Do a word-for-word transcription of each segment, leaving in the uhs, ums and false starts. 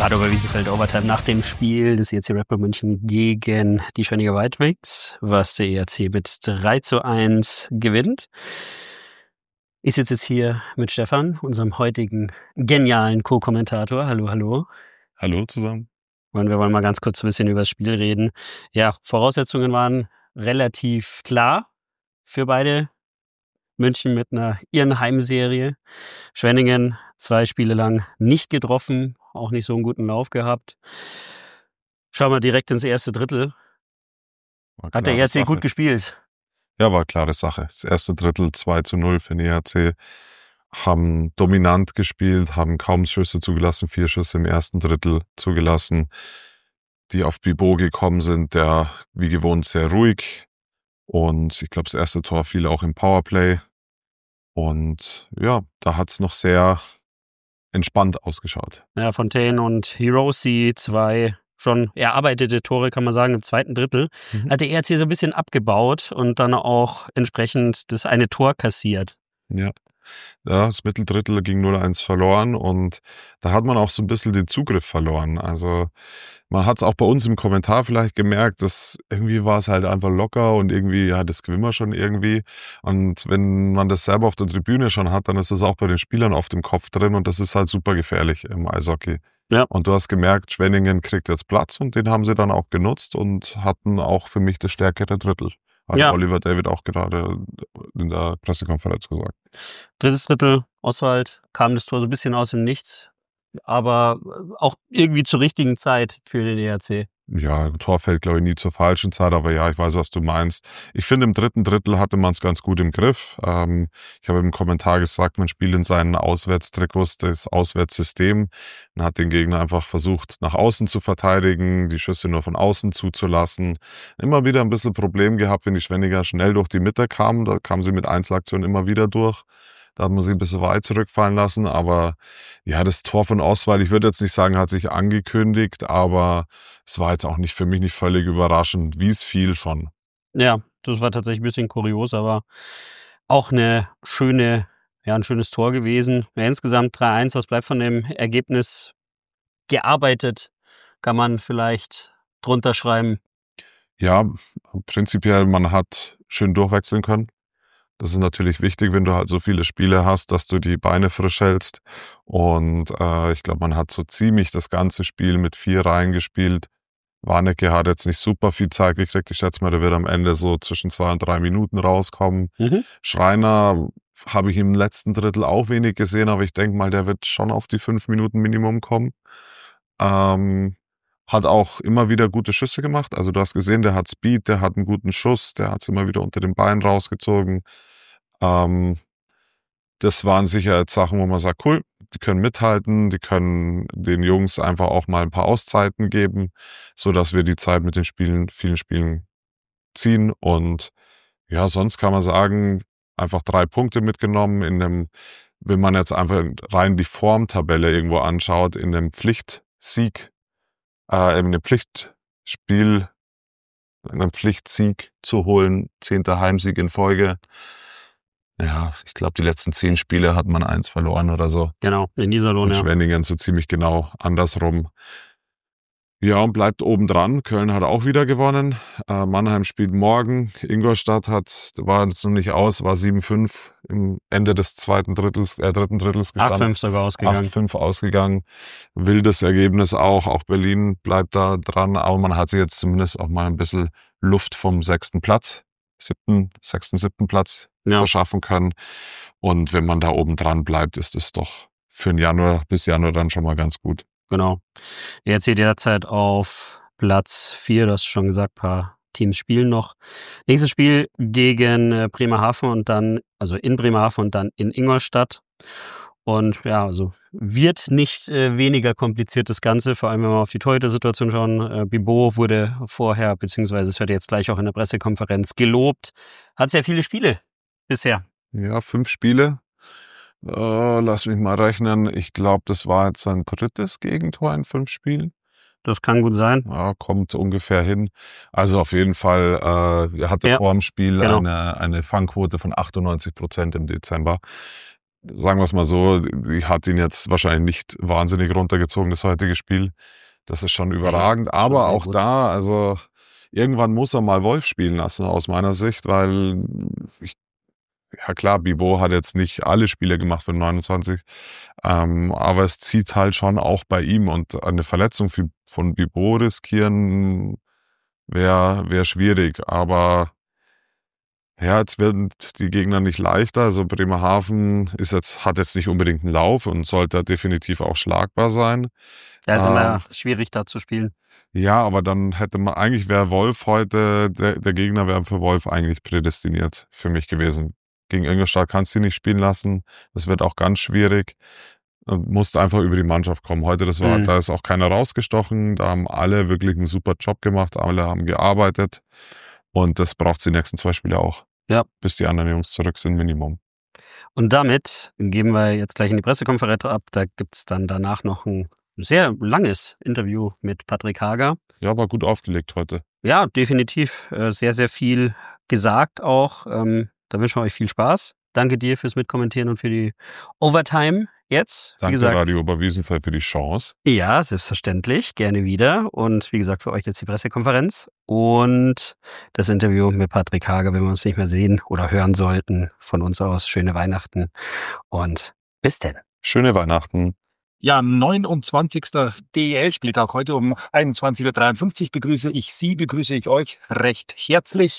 Rado Wiesenfeld Overtime nach dem Spiel des E R C Red Bull München gegen die Schwenninger White Wings, was der E R C mit drei zu eins gewinnt. Ich sitze jetzt hier mit Stefan, unserem heutigen genialen Co-Kommentator. Hallo, hallo. Hallo zusammen. Und wir wollen mal ganz kurz ein bisschen über das Spiel reden. Ja, Voraussetzungen waren relativ klar für beide. München mit einer ihren Heimserie. Schwenningen zwei Spiele lang nicht getroffen, auch nicht so einen guten Lauf gehabt. Schauen wir direkt ins erste Drittel. Hat der E R C gut gespielt? Ja, war klare Sache. Das erste Drittel zwei zu null für den E R C. Haben dominant gespielt, haben kaum Schüsse zugelassen, vier Schüsse im ersten Drittel zugelassen, die auf Bibeau gekommen sind, der wie gewohnt sehr ruhig. Und ich glaube, das erste Tor fiel auch im Powerplay. Und ja, da hat es noch sehr entspannt ausgeschaut. Ja, Fontaine und Hiroshi, zwei schon erarbeitete Tore, kann man sagen, im zweiten Drittel. Mhm. Hat der E R C so ein bisschen abgebaut und dann auch entsprechend das eine Tor kassiert. Ja. Ja, das Mitteldrittel ging null eins verloren und da hat man auch so ein bisschen den Zugriff verloren. Also man hat es auch bei uns im Kommentar vielleicht gemerkt, dass irgendwie war es halt einfach locker und irgendwie, ja, das gewinnen wir schon irgendwie. Und wenn man das selber auf der Tribüne schon hat, dann ist das auch bei den Spielern auf dem Kopf drin und das ist halt super gefährlich im Eishockey. Ja. Und du hast gemerkt, Schwenningen kriegt jetzt Platz und den haben sie dann auch genutzt und hatten auch für mich das stärkere Drittel. Hat ja. Oliver David auch gerade in der Pressekonferenz gesagt. Drittes Drittel, Oswald, kam das Tor so ein bisschen aus dem Nichts, aber auch irgendwie zur richtigen Zeit für den E R C. Ja, ein Tor fällt, glaube ich, nie zur falschen Zeit, aber ja, ich weiß, was du meinst. Ich finde, im dritten Drittel hatte man es ganz gut im Griff. Ähm, ich habe im Kommentar gesagt, man spielt in seinen Auswärtstrikots das Auswärtssystem. Man hat den Gegner einfach versucht, nach außen zu verteidigen, die Schüsse nur von außen zuzulassen. Immer wieder ein bisschen Problem gehabt, wenn die Schwenninger schnell durch die Mitte kamen. Da kamen sie mit Einzelaktionen immer wieder durch. Da hat man sie ein bisschen weit zurückfallen lassen, aber ja, das Tor von Oswald, ich würde jetzt nicht sagen, hat sich angekündigt, aber es war jetzt auch nicht für mich nicht völlig überraschend, wie es fiel schon. Ja, das war tatsächlich ein bisschen kurios, aber auch eine schöne, ja, ein schönes Tor gewesen. Ja, insgesamt drei eins, was bleibt von dem Ergebnis gearbeitet, kann man vielleicht drunter schreiben. Ja, prinzipiell, man hat schön durchwechseln können. Das ist natürlich wichtig, wenn du halt so viele Spiele hast, dass du die Beine frisch hältst. Und äh, ich glaube, man hat so ziemlich das ganze Spiel mit vier Reihen gespielt. Warnecke hat jetzt nicht super viel Zeit gekriegt. Ich schätze mal, der wird am Ende so zwischen zwei und drei Minuten rauskommen. Mhm. Schreiner habe ich im letzten Drittel auch wenig gesehen, aber ich denke mal, der wird schon auf die fünf Minuten Minimum kommen. Ähm, hat auch immer wieder gute Schüsse gemacht. Also du hast gesehen, der hat Speed, der hat einen guten Schuss, der hat es immer wieder unter den Beinen rausgezogen. Ähm, das waren sicher jetzt Sachen, wo man sagt, cool, die können mithalten, die können den Jungs einfach auch mal ein paar Auszeiten geben, sodass wir die Zeit mit den Spielen, vielen Spielen ziehen. Und ja, sonst kann man sagen, einfach drei Punkte mitgenommen in einem, wenn man jetzt einfach rein die Formtabelle irgendwo anschaut, in einem Pflichtsieg, äh, in einem Pflichtspiel, in einem Pflichtsieg zu holen, zehnter Heimsieg in Folge. Ja, ich glaube, die letzten zehn Spiele hat man eins verloren oder so. Genau, in Iserlohn, ja. Und Schwenningen so ziemlich genau andersrum. Ja, und bleibt oben dran. Köln hat auch wieder gewonnen. Äh, Mannheim spielt morgen. Ingolstadt hat, war jetzt noch nicht aus, war sieben fünf im Ende des zweiten Drittels, äh, dritten Drittels gestanden. acht fünf sogar ausgegangen. acht fünf ausgegangen. Wildes Ergebnis auch. Auch Berlin bleibt da dran. Aber man hat sich jetzt zumindest auch mal ein bisschen Luft vom sechsten Platz, siebten, sechsten, siebten Platz ja. verschaffen können. Und wenn man da oben dran bleibt, ist es doch für den Januar bis Januar dann schon mal ganz gut. Genau. E R C derzeit auf Platz vier, du hast schon gesagt, ein paar Teams spielen noch. Nächstes Spiel gegen Bremerhaven und dann, also in Bremerhaven und dann in Ingolstadt. Und ja, also wird nicht äh, weniger kompliziert das Ganze, vor allem wenn wir auf die Torhüter-Situation schauen. Äh, Bibeau wurde vorher, beziehungsweise es wird jetzt gleich auch in der Pressekonferenz gelobt. Hat sehr viele Spiele bisher. Ja, fünf Spiele. Uh, lass mich mal rechnen. Ich glaube, das war jetzt sein drittes Gegentor in fünf Spielen. Das kann gut sein. Ja, kommt ungefähr hin. Also auf jeden Fall, äh, er hatte ja, vor dem Spiel genau. eine, eine Fangquote von achtundneunzig Prozent im Dezember. sagen wir es mal so, die hat ihn jetzt wahrscheinlich nicht wahnsinnig runtergezogen, das heutige Spiel. Das ist schon überragend. Hey, schon aber sehr auch gut. da, also irgendwann muss er mal Wolf spielen lassen, aus meiner Sicht, weil ich, ja klar, Bibeau hat jetzt nicht alle Spiele gemacht für neunundzwanzig, ähm, aber es zieht halt schon auch bei ihm, und eine Verletzung für, von Bibeau riskieren wäre wär schwierig. Aber ja, jetzt werden die Gegner nicht leichter. Also Bremerhaven ist jetzt, hat jetzt nicht unbedingt einen Lauf und sollte definitiv auch schlagbar sein. Ja, ist Ähm, immer schwierig, da zu spielen. ja, aber dann hätte man, eigentlich wäre Wolf heute, der, der Gegner wäre für Wolf eigentlich prädestiniert für mich gewesen. Gegen Ingolstadt kannst du ihn nicht spielen lassen. Das wird auch ganz schwierig. Du musst einfach über die Mannschaft kommen. Heute, das war, Mhm. da ist auch keiner rausgestochen. Da haben alle wirklich einen super Job gemacht. Alle haben gearbeitet. Und das braucht die nächsten zwei Spiele auch. Ja. Bis die anderen Jungs zurück sind, Minimum. Und damit gehen wir jetzt gleich in die Pressekonferenz ab. Da gibt's dann danach noch ein sehr langes Interview mit Patrick Hager. Ja, war gut aufgelegt heute. Ja, definitiv. Äh, Sehr, sehr viel gesagt auch. Ähm, Da wünschen wir euch viel Spaß. Danke dir fürs Mitkommentieren und für die Overtime jetzt. Wie Danke, gesagt, Radio Oberwiesenfeld, für die Chance. ja, selbstverständlich. Gerne wieder. Und wie gesagt, für euch jetzt die Pressekonferenz und das Interview mit Patrick Hager, wenn wir uns nicht mehr sehen oder hören sollten. Von uns aus schöne Weihnachten und bis denn. Schöne Weihnachten. Ja, neunundzwanzigster D E L-Spieltag. Heute um einundzwanzig Uhr dreiundfünfzig begrüße ich Sie, begrüße ich euch recht herzlich.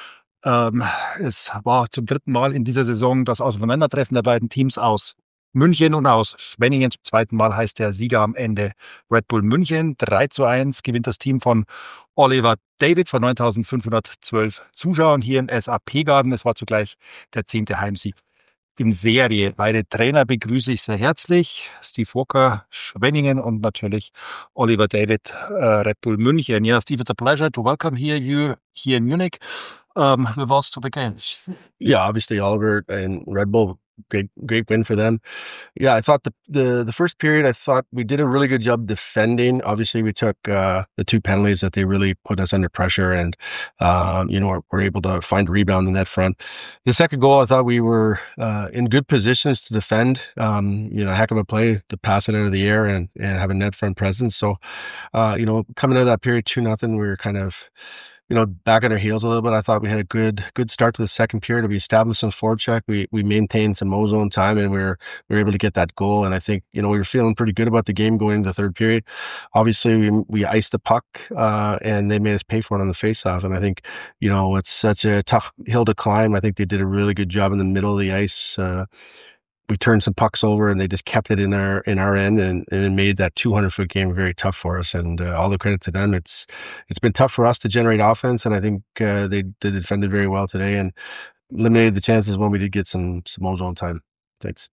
Ähm, es war zum dritten Mal in dieser Saison das Aufeinandertreffen der beiden Teams aus München und aus Schwenningen. Zum zweiten Mal heißt der Sieger am Ende Red Bull München. drei zu eins gewinnt das Team von Oliver David von neuntausendfünfhundertzwölf Zuschauern hier in S A P-Garden. Es war zugleich der zehnte Heimsieg in Serie. Beide Trainer begrüße ich sehr herzlich. Steve Walker, Schwenningen, und natürlich Oliver David, uh, Red Bull München. Yeah, Steve, it's a pleasure to welcome here you here in Munich. Um, with us to the games. Yeah, obviously Oliver and Red Bull, great great win for them. Yeah, I thought the the the first period, I thought we did a really good job defending. Obviously, we took uh, the two penalties that they really put us under pressure, and um, you know we're, we're able to find a rebound in that front. The second goal, I thought we were uh, in good positions to defend. Um, you know, heck of a play to pass it out of the air and and have a net front presence. So, uh, you know, coming out of that period two nothing, we were kind of, you know, back on our heels a little bit. I thought we had a good, good start to the second period. We established some forecheck. We we maintained some ozone time, and we were we were able to get that goal. And I think, you know, we were feeling pretty good about the game going into the third period. Obviously, we we iced the puck, uh, and they made us pay for it on the faceoff. And I think, you know, it's such a tough hill to climb. I think they did a really good job in the middle of the ice. Uh, we turned some pucks over, and they just kept it in our in our end, and, and it made that two hundred foot game very tough for us. And uh, all the credit to them. It's it's been tough for us to generate offense, and I think uh, they, they defended very well today and eliminated the chances when we did get some some ozone time. Thanks.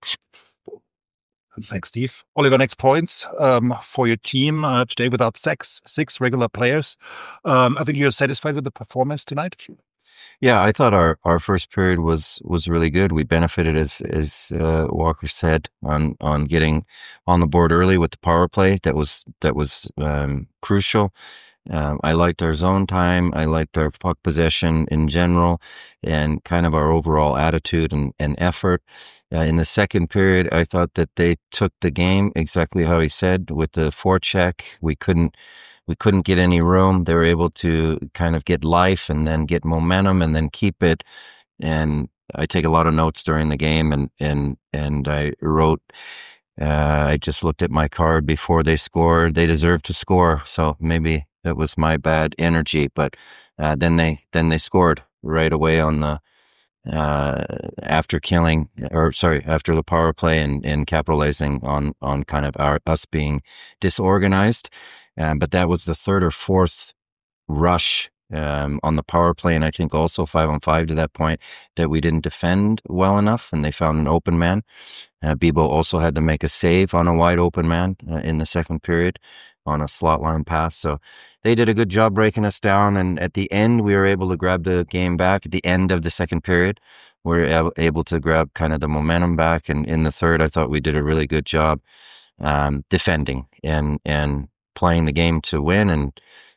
Thanks, Steve. Oliver, next points um, for your team uh, today without six six regular players. Um, I think you're satisfied with the performance tonight. Yeah, I thought our, our first period was was really good. We benefited, as as uh, Walker said, on on getting on the board early with the power play. That was that was um, crucial. Um, I liked our zone time. I liked our puck possession in general, and kind of our overall attitude and, and effort. Uh, in the second period, I thought that they took the game exactly how he said with the forecheck. We couldn't. We couldn't get any room. They were able to kind of get life and then get momentum and then keep it. And I take a lot of notes during the game, and and and I wrote. Uh, I just looked at my card before they scored. They deserved to score, so maybe that was my bad energy. But uh, then they then they scored right away on the uh, after killing, or sorry, after the power play and, and capitalizing on on kind of our us being disorganized. Um, but that was the third or fourth rush um, on the power play, and I think also five on five to that point that we didn't defend well enough, and they found an open man. Uh, Bibeau also had to make a save on a wide open man uh, in the second period on a slot line pass. So they did a good job breaking us down, and at the end we were able to grab the game back. At the end of the second period, we were able to grab kind of the momentum back, and in the third, I thought we did a really good job um, defending and and. playing the game to win, and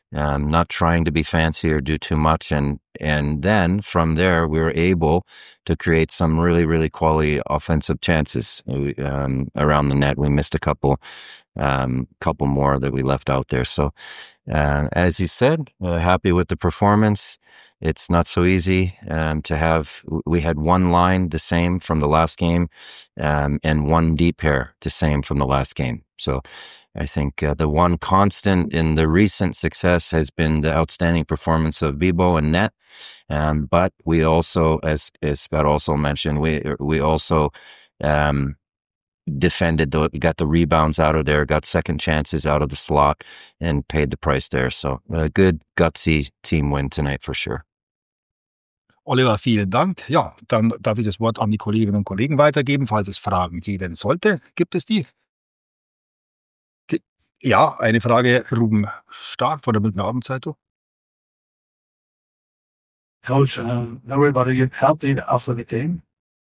um, not trying to be fancy or do too much. And, and then from there, we were able to create some really, really quality offensive chances um, around the net. We missed a couple, um, couple more that we left out there. So, uh, as you said, uh, happy with the performance. It's not so easy um, to have. We had one line the same from the last game, um, and one deep pair the same from the last game. So I think uh, the one constant in the recent success has been the outstanding performance of Bibo and net. Um, but we also, as as Scott also mentioned, we we also um, defended, the, got the rebounds out of there, got second chances out of the slot, and paid the price there. So a good gutsy team win tonight for sure. Oliver, vielen Dank. Ja, dann darf ich das Wort an die Kolleginnen und Kollegen weitergeben, falls es Fragen geben sollte. Gibt es die? Ge- Ja, eine Frage, Ruben Stark von der Münchner Abendzeitung. Coach, um, everybody healthy after the game?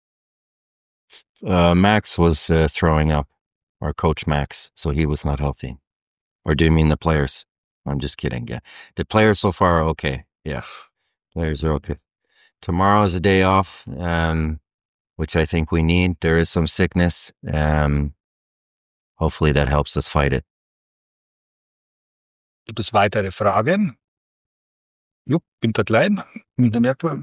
Uh, Max was uh, throwing up, our coach Max, so he was not healthy. Or do you mean the players? I'm just kidding. Yeah, the players so far are okay. Yeah, players are okay. Tomorrow is a day off, um, which I think we need. There is some sickness. Um, hopefully that helps us fight it. Gibt es weitere Fragen? Jupp, Günter Klein, Münchner Merkur.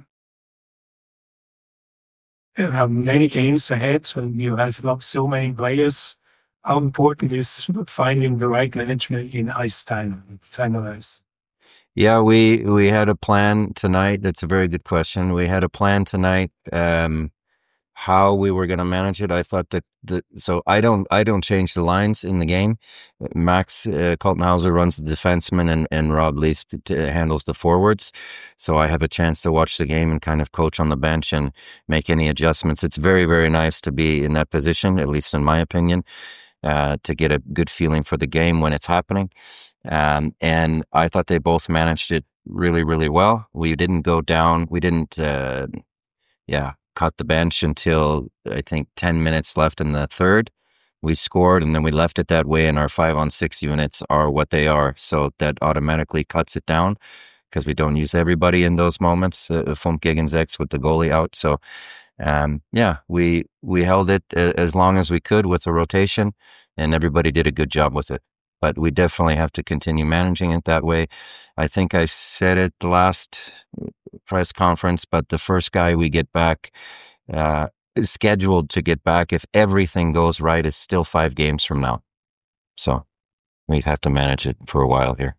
You have many games ahead when you have got so many players. How important is finding the right management in ice time, time of ice? Yeah, we we had a plan tonight. That's a very good question. We had a plan tonight. Um, how we were going to manage it. I thought that the so I don't I don't change the lines in the game. Max uh, Kaltenhauser runs the defenseman, and and Rob Least t- t- handles the forwards. So I have a chance to watch the game and kind of coach on the bench and make any adjustments. It's very very nice to be in that position, at least in my opinion. Uh, to get a good feeling for the game when it's happening. Um, and I thought they both managed it really, really well. We didn't go down. We didn't, uh, yeah, cut the bench until I think ten minutes left in the third. We scored and then we left it that way, and our five on six units are what they are. So that automatically cuts it down because we don't use everybody in those moments. Uh, Fump gegen sechs with the goalie out. So Um, yeah, we we held it as long as we could with the rotation, and everybody did a good job with it. But we definitely have to continue managing it that way. I think I said it last press conference, but the first guy we get back, uh, is scheduled to get back, if everything goes right, is still five games from now. So we have to manage it for a while here.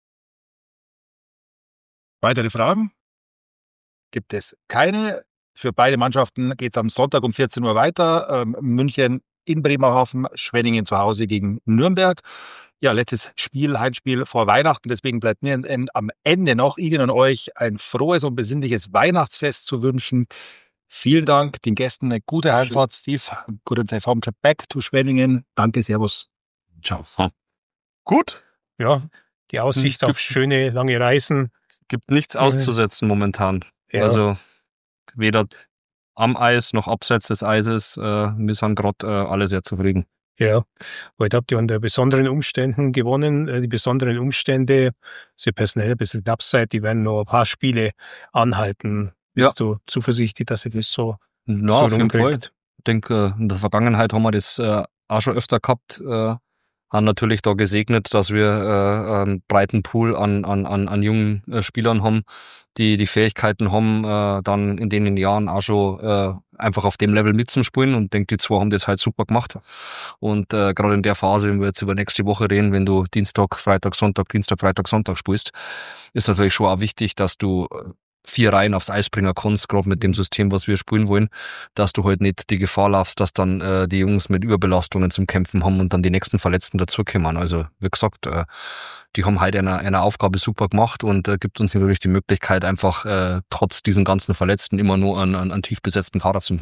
Weitere Fragen? Gibt es keine? Für beide Mannschaften geht es am Sonntag um vierzehn Uhr weiter. Ähm, München in Bremerhaven, Schwenningen zu Hause gegen Nürnberg. Ja, letztes Spiel, Heimspiel vor Weihnachten. Deswegen bleibt mir am Ende noch Ihnen und euch ein frohes und besinnliches Weihnachtsfest zu wünschen. Vielen Dank den Gästen. Eine gute Heimfahrt, Steve. Good safe home trip back to Schwenningen. Danke, Servus. Ciao. Gut. Ja, die Aussicht Hm, auf schöne, lange Reisen. Gibt nichts auszusetzen momentan. Ja. Also weder am Eis noch abseits des Eises. Äh, wir sind gerade äh, alle sehr zufrieden. Ja, heute habt ihr unter besonderen Umständen gewonnen. Äh, Die besonderen Umstände, sehr personell ein bisschen knapp seid, die werden noch ein paar Spiele anhalten. Ja. Bist du zuversichtlich, dass ihr das so, Ja, so auf jeden Fall. rumkriegt? Ich denke, in der Vergangenheit haben wir das äh, auch schon öfter gehabt. Äh, haben natürlich da gesegnet, dass wir äh, einen breiten Pool an, an, an, an jungen äh, Spielern haben, die die Fähigkeiten haben, äh, dann in den Jahren auch schon äh, einfach auf dem Level mitzuspielen. Und ich denke, die zwei haben das halt super gemacht. Und äh, gerade in der Phase, wenn wir jetzt über nächste Woche reden, wenn du Dienstag, Freitag, Sonntag, Dienstag, Freitag, Sonntag spielst, ist natürlich schon auch wichtig, dass du vier Reihen aufs Eis bringen kannst, gerade mit dem System, was wir spielen wollen, dass du halt nicht die Gefahr laufst, dass dann äh, die Jungs mit Überbelastungen zum Kämpfen haben und dann die nächsten Verletzten dazukommen. Also wie gesagt, äh, die haben halt eine, eine Aufgabe super gemacht und äh, gibt uns natürlich die Möglichkeit, einfach äh, trotz diesen ganzen Verletzten immer nur einen, einen, einen tief besetzten Kader zu finden.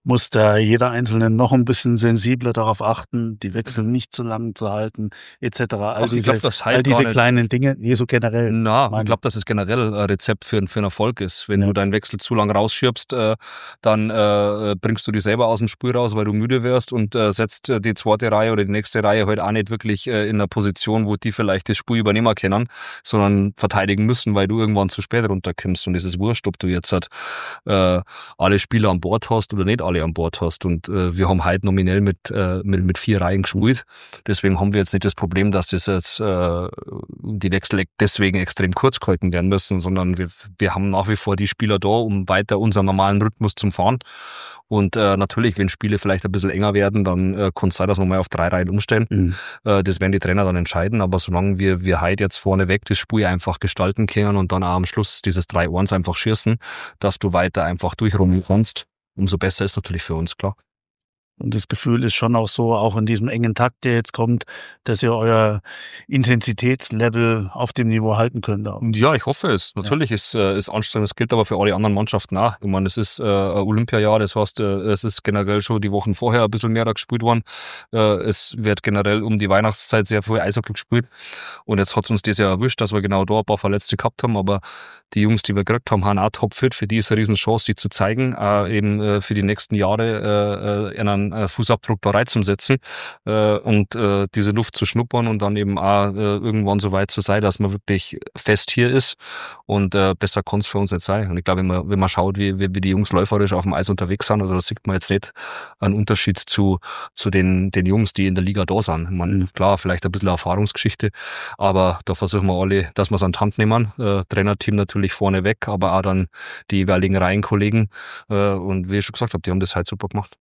muss da jeder Einzelne noch ein bisschen sensibler darauf achten, die Wechsel nicht zu lang zu halten, et cetera. All Ach, ich diese, glaube, das all halt diese gar nicht. kleinen Dinge, nee, so generell. Na, meine- ich glaube, dass es generell ein Rezept für, für einen Erfolg ist. Wenn Ja. du deinen Wechsel zu lang rausschiebst, äh, dann äh, bringst du dich selber aus dem Spiel raus, weil du müde wirst und äh, setzt äh, die zweite Reihe oder die nächste Reihe halt auch nicht wirklich äh, in einer Position, wo die vielleicht das Spiel übernehmen können, sondern verteidigen müssen, weil du irgendwann zu spät runterkommst. Und es ist wurscht, ob du jetzt halt, äh, alle Spieler an Bord hast oder nicht alle an Bord hast. Und äh, wir haben heute nominell mit, äh, mit, mit vier Reihen gespielt. Deswegen haben wir jetzt nicht das Problem, dass das jetzt äh, die Wechsel deswegen extrem kurz gehalten werden müssen, sondern wir, wir haben nach wie vor die Spieler da, um weiter unseren normalen Rhythmus zu fahren. Und äh, natürlich, wenn Spiele vielleicht ein bisschen enger werden, dann äh, kann es sein, dass wir mal auf drei Reihen umstellen. Mhm. Äh, das werden die Trainer dann entscheiden. Aber solange wir, wir heute jetzt vorneweg das Spiel einfach gestalten können und dann auch am Schluss dieses drei eins einfach schießen, dass du weiter einfach durchrummeln kannst, umso besser ist natürlich für uns, klar. Und das Gefühl ist schon auch so, auch in diesem engen Takt, der jetzt kommt, dass ihr euer Intensitätslevel auf dem Niveau halten könnt. Und ja, ich hoffe es. Natürlich ist äh, ist anstrengend. Das gilt aber für alle anderen Mannschaften auch. Ich meine, es ist äh, ein Olympiajahr, das heißt, äh, es ist generell schon die Wochen vorher ein bisschen mehr da gespielt worden. Äh, es wird generell um die Weihnachtszeit sehr viel Eishockey gespielt. Und jetzt hat es uns das Jahr erwischt, dass wir genau da ein paar Verletzte gehabt haben. Aber die Jungs, die wir gekriegt haben, haben auch topfit. Für die ist eine riesen Chance, sich zu zeigen, äh, eben äh, für die nächsten Jahre äh, einen äh, Fußabdruck bereit zu setzen äh, und äh, diese Luft zu schnuppern und dann eben auch äh, irgendwann so weit zu sein, dass man wirklich fest hier ist. Und äh, besser kann es für uns nicht sein. Und ich glaube, wenn man, wenn man schaut, wie, wie, wie die Jungs läuferisch auf dem Eis unterwegs sind, also da sieht man jetzt nicht einen Unterschied zu, zu den, den Jungs, die in der Liga da sind. Man, Mhm. klar, vielleicht ein bisschen Erfahrungsgeschichte, aber da versuchen wir alle, dass wir es an die Hand nehmen. Äh, Trainerteam natürlich vorne weg, aber auch dann die jeweiligen Reihenkollegen. Äh, und wie ich schon gesagt habe, die haben das halt super gemacht.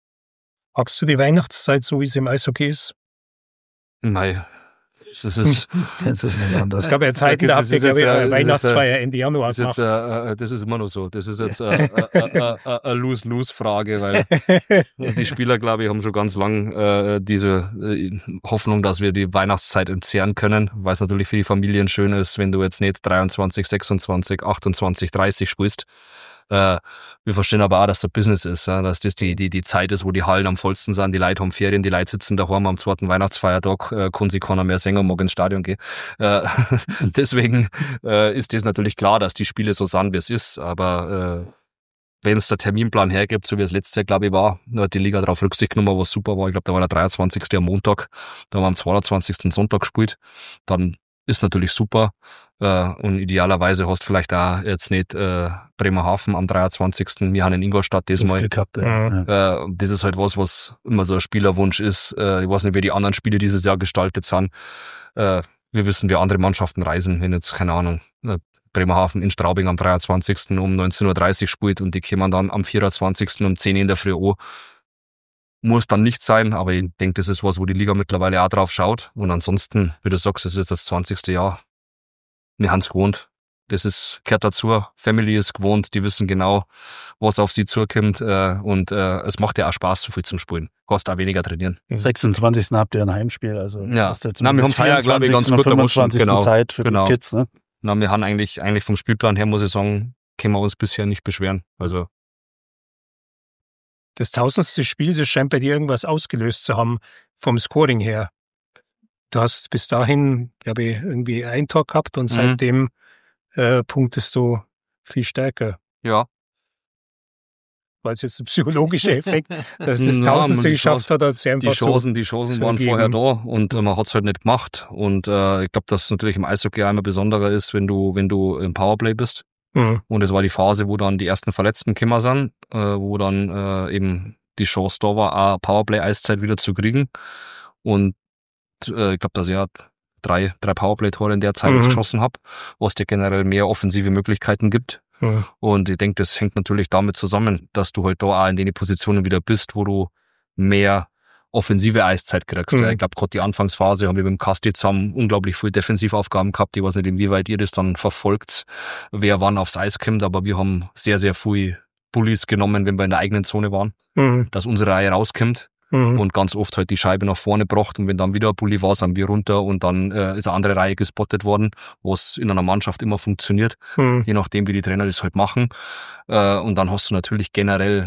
Magst du die Weihnachtszeit, so wie es im Eishockey ist? Mei, das ist, Das ist nicht anders. Es gab ja Zeiten, da Das habt ihr, ist glaube ich, jetzt, äh, eine das ist jetzt, Weihnachtsfeier Ende Januar das ist jetzt, gemacht. äh, äh, das ist immer noch so. Das ist jetzt äh, äh, äh, äh, eine Lose-Lose-Frage, weil die Spieler, glaube ich, haben schon ganz lang äh, diese äh, Hoffnung, dass wir die Weihnachtszeit entzehren können, weil es natürlich für die Familien schön ist, wenn du jetzt nicht dreiundzwanzig, sechsundzwanzig, achtundzwanzig, dreißig spielst. Äh, wir verstehen aber auch, dass das Business ist, ja, dass das die, die, die Zeit ist, wo die Hallen am vollsten sind, die Leute haben Ferien, die Leute sitzen daheim am zweiten Weihnachtsfeiertag, äh, kann sich keiner mehr singen, mag ins Stadion gehen. Äh, deswegen äh, ist das natürlich klar, dass die Spiele so sind, wie es ist, aber äh, wenn es der Terminplan hergibt, so wie es letztes Jahr, glaube ich, war, da hat die Liga darauf Rücksicht genommen, was super war. Ich glaube, da war der dreiundzwanzigste am Montag, da haben wir am zweiundzwanzigsten Sonntag gespielt. Dann ist natürlich super. Äh, und idealerweise hast du vielleicht auch jetzt nicht äh, Bremerhaven am dreiundzwanzigsten Wir haben in Ingolstadt diesmal. Glück gehabt, ja. Mhm. Ja. Äh, das ist halt was, was immer so ein Spielerwunsch ist. Äh, ich weiß nicht, wie die anderen Spiele dieses Jahr gestaltet sind. Äh, wir wissen, wie andere Mannschaften reisen, wenn jetzt, keine Ahnung, äh, Bremerhaven in Straubing am dreiundzwanzigsten um neunzehn Uhr dreißig spielt und die kommen dann am vierundzwanzigsten um zehn Uhr in der Früh an. Muss dann nicht sein, aber ich denke, das ist was, wo die Liga mittlerweile auch drauf schaut. Und ansonsten, wie du sagst, es ist das zwanzigste Jahr. Wir haben es gewohnt. Das ist, gehört dazu. Family ist gewohnt, die wissen genau, was auf sie zukommt. Äh, und äh, es macht ja auch Spaß, so viel zum Spielen. Kannst auch weniger trainieren. sechsundzwanzigsten habt ihr ein Heimspiel, also Ja. hast ihr Na, wir haben's heuer, glaube ich, ganz vierundzwanzigsten gut und erwischen. fünfundzwanzigsten Genau. Zeit für Genau. die Kids, ne? Na, wir haben eigentlich, eigentlich vom Spielplan her, muss ich sagen, können wir uns bisher nicht beschweren. Also, Das tausendste Spiel, das scheint bei dir irgendwas ausgelöst zu haben, vom Scoring her. Du hast bis dahin, glaube ich, irgendwie ein Tor gehabt und Mhm. seitdem äh, punktest du viel stärker. ja. Weil es jetzt ein psychologischer Effekt, dass es das Ja, tausendste die geschafft hat, hat sie Die einfach so. Chancen, die Chancen waren vergeben. vorher da und äh, man hat's halt nicht gemacht. Und äh, ich glaube, dass es natürlich im Eishockey einmal besonderer ist, wenn du, wenn du im Powerplay bist. Mhm. Und es war die Phase, wo dann die ersten Verletzten gekommen sind, äh, wo dann äh, eben die Chance da war, auch Powerplay-Eiszeit wieder zu kriegen. Und äh, ich glaube, dass ich ja drei, drei Powerplay-Tore in der Zeit Mhm. jetzt geschossen habe, was dir generell mehr offensive Möglichkeiten gibt. Mhm. Und ich denke, das hängt natürlich damit zusammen, dass du halt da auch in den Positionen wieder bist, wo du mehr offensive Eiszeit kriegst. Mhm. Ja, ich glaube, gerade die Anfangsphase haben wir mit dem Kasti zusammen unglaublich viele Defensivaufgaben gehabt. Ich weiß nicht, inwieweit ihr das dann verfolgt, wer wann aufs Eis kommt, aber wir haben sehr, sehr viel Bullies genommen, wenn wir in der eigenen Zone waren, Mhm. dass unsere Reihe rauskommt. Mhm. Und ganz oft halt die Scheibe nach vorne gebracht und wenn dann wieder ein Bulli war, sind wir runter und dann äh, ist eine andere Reihe gespottet worden, was in einer Mannschaft immer funktioniert, Mhm. je nachdem, wie die Trainer das halt machen. Äh, und dann hast du natürlich generell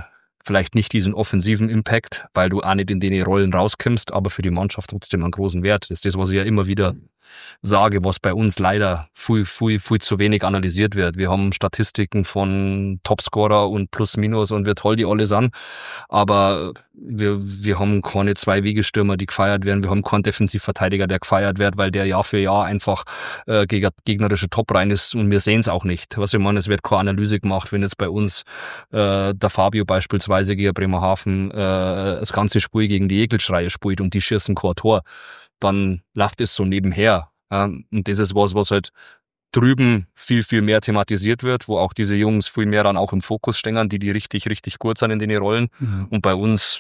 vielleicht nicht diesen offensiven Impact, weil du auch nicht in den Rollen rauskommst, aber für die Mannschaft trotzdem einen großen Wert. Das ist das, was ich ja immer wieder sage, was bei uns leider viel, viel, viel zu wenig analysiert wird. Wir haben Statistiken von Topscorer und Plus Minus und wir toll die alles an, aber wir, wir haben keine zwei Wegestürmer, die gefeiert werden. Wir haben keinen Defensivverteidiger, der gefeiert wird, weil der Jahr für Jahr einfach äh, gegen gegnerische Top rein ist und wir sehen es auch nicht. Was ich meine, es wird keine Analyse gemacht, wenn jetzt bei uns äh, der Fabio beispielsweise gegen Bremerhaven äh, das ganze Spiel gegen die Ekelschreie spielt und die schießen kein Tor, dann läuft es so nebenher. Und das ist was, was halt drüben viel, viel mehr thematisiert wird, wo auch diese Jungs viel mehr dann auch im Fokus stehen, die die richtig, richtig gut sind in den Rollen. Mhm. Und bei uns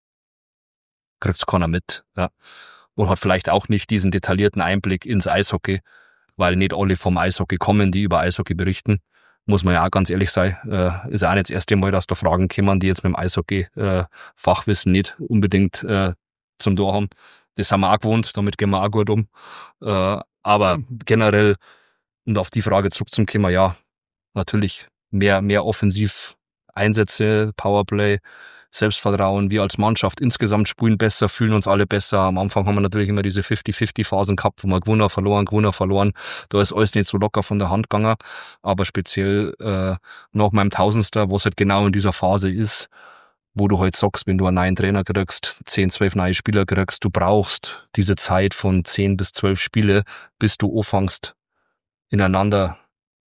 kriegt's keiner mit. Ja. Und hat vielleicht auch nicht diesen detaillierten Einblick ins Eishockey, weil nicht alle vom Eishockey kommen, die über Eishockey berichten. Muss man ja auch ganz ehrlich sein. Äh, ist auch nicht das erste Mal, dass da Fragen kommen, die jetzt mit dem Eishockey-Fachwissen äh, nicht unbedingt äh, zum Tor haben. Das haben wir auch gewohnt, damit gehen wir auch gut um. Äh, aber generell, und auf die Frage zurückzukommen, ja, natürlich mehr, mehr Offensiv-Einsätze, Powerplay, Selbstvertrauen. Wir als Mannschaft insgesamt spielen besser, fühlen uns alle besser. Am Anfang haben wir natürlich immer diese fünfzig fünfzig Phasen gehabt, wo wir gewonnen, verloren, gewonnen, verloren. Da ist alles nicht so locker von der Hand gegangen. Aber speziell äh, nach meinem Tausendster, was halt genau in dieser Phase ist, wo du halt sagst, wenn du einen neuen Trainer kriegst, zehn, zwölf neue Spieler kriegst, du brauchst diese Zeit von zehn bis zwölf Spiele, bis du anfängst, ineinander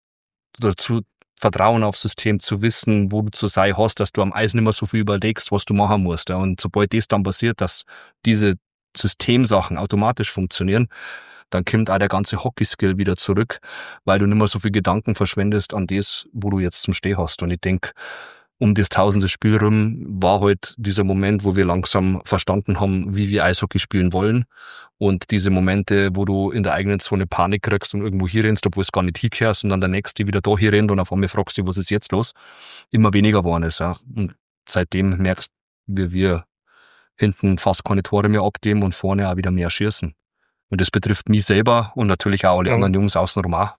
dazu Vertrauen aufs System zu wissen, wo du zu sein hast, dass du am Eis nicht mehr so viel überlegst, was du machen musst. Ja. Und sobald das dann passiert, dass diese Systemsachen automatisch funktionieren, dann kommt auch der ganze Hockey-Skill wieder zurück, weil du nicht mehr so viel Gedanken verschwendest an das, wo du jetzt zum Steh hast. Und ich denke, um das tausende Spiel rum war halt dieser Moment, wo wir langsam verstanden haben, wie wir Eishockey spielen wollen. Und diese Momente, wo du in der eigenen Zone Panik kriegst und irgendwo hier rennst, obwohl es gar nicht hinkehrst und dann der Nächste wieder da hier rennt und auf einmal fragst du, was ist jetzt los, immer weniger geworden ist. Ja. Und seitdem merkst du, wie wir hinten fast keine Tore mehr abgeben und vorne auch wieder mehr schießen. Und das betrifft mich selber und natürlich auch alle ja. anderen Jungs außenrum auch.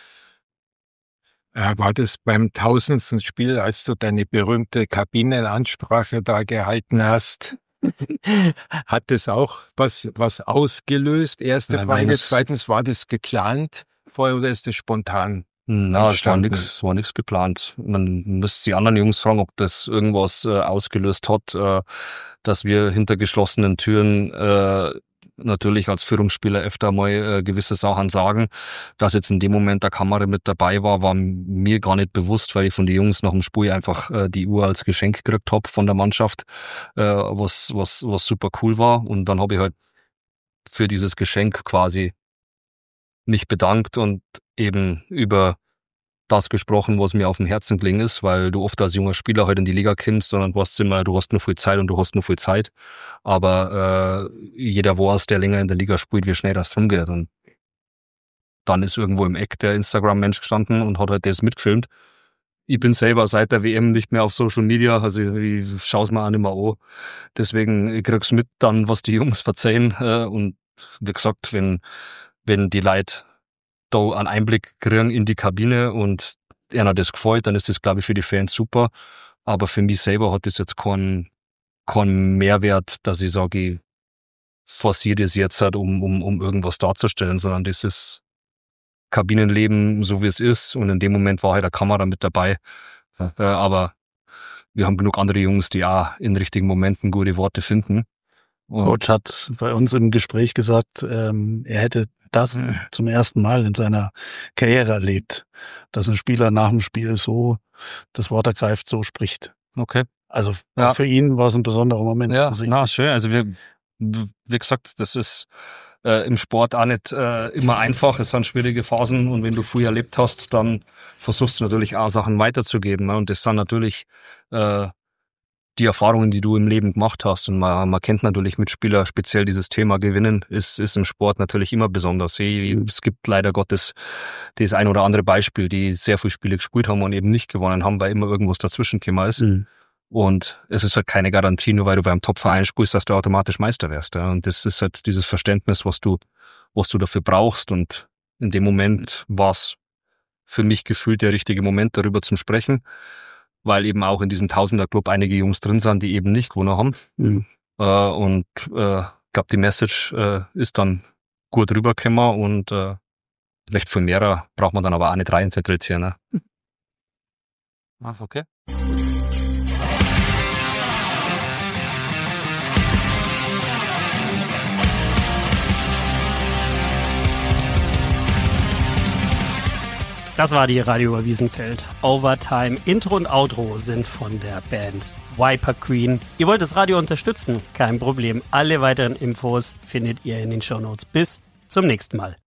War das beim tausendsten Spiel, als du deine berühmte Kabinenansprache da gehalten hast? Hat das auch was, was ausgelöst? Erste Nein, Frage. nein, Zweitens, war das geplant vorher oder ist das spontan? Na, es war nichts, war nichts geplant. Man müsste die anderen Jungs fragen, ob das irgendwas äh, ausgelöst hat, äh, dass wir hinter geschlossenen Türen äh, natürlich als Führungsspieler öfter mal äh, gewisse Sachen sagen. Dass jetzt in dem Moment der Kamera mit dabei war, war mir gar nicht bewusst, weil ich von den Jungs nach dem Spiel einfach äh, die Uhr als Geschenk gekriegt habe von der Mannschaft, äh, was, was, was super cool war. Und dann habe ich halt für dieses Geschenk quasi mich bedankt und eben über das gesprochen, was mir auf dem Herzen gelegen ist, weil du oft als junger Spieler halt in die Liga kommst, sondern du hast immer, du hast nur viel Zeit und du hast nur viel Zeit. Aber äh, jeder weiß, der länger in der Liga spielt, wie schnell das rumgeht. Und dann ist irgendwo im Eck der Instagram-Mensch gestanden und hat halt das mitgefilmt. Ich bin selber seit der W M nicht mehr auf Social Media, also ich schaue es mir auch nicht mehr an. Deswegen, ich krieg's mit dann, was die Jungs verzeihen. Äh, und wie gesagt, wenn, wenn die Leute da einen Einblick kriegen in die Kabine und einer das gefällt, dann ist das, glaube ich, für die Fans super. Aber für mich selber hat das jetzt keinen, keinen Mehrwert, dass ich sage, ich forciere das jetzt halt, um, um, um irgendwas darzustellen, sondern das ist Kabinenleben, so wie es ist. Und in dem Moment war halt eine Kamera mit dabei. Ja, aber wir haben genug andere Jungs, die auch in richtigen Momenten gute Worte finden. Und Coach hat bei uns im Gespräch gesagt, ähm, er hätte das zum ersten Mal in seiner Karriere erlebt, dass ein Spieler nach dem Spiel so das Wort ergreift, so spricht. Okay. Also Ja. für ihn war es ein besonderer Moment. Ja, Also ich- na schön. Also wir, wie gesagt, das ist äh, im Sport auch nicht äh, immer einfach. Es sind schwierige Phasen und wenn du viel erlebt hast, dann versuchst du natürlich auch Sachen weiterzugeben. Ne? Und das sind natürlich äh, die Erfahrungen, die du im Leben gemacht hast. Und man, man kennt natürlich Mitspieler, speziell dieses Thema Gewinnen ist, ist im Sport natürlich immer besonders. Es gibt leider Gottes das ein oder andere Beispiel, die sehr viele Spiele gespielt haben und eben nicht gewonnen haben, weil immer irgendwas dazwischen gekommen ist. Mhm. Und es ist halt keine Garantie, nur weil du beim Top-Verein spielst, dass du automatisch Meister wirst. Ja. Und das ist halt dieses Verständnis, was du, was du dafür brauchst. Und in dem Moment war es für mich gefühlt der richtige Moment, darüber zu sprechen. weil eben auch in diesem Tausender-Club einige Jungs drin sind, die eben nicht gewonnen haben. Mhm. Äh, und ich äh, glaube, die Message äh, ist dann gut rübergekommen und äh, recht viel mehr braucht man dann aber auch nicht reinzertifizieren. Ne? Ach, okay. Das war die Radio über Wiesenfeld. Overtime, Intro und Outro sind von der Band Viper Queen. Ihr wollt das Radio unterstützen? Kein Problem. Alle weiteren Infos findet ihr in den Shownotes. Bis zum nächsten Mal.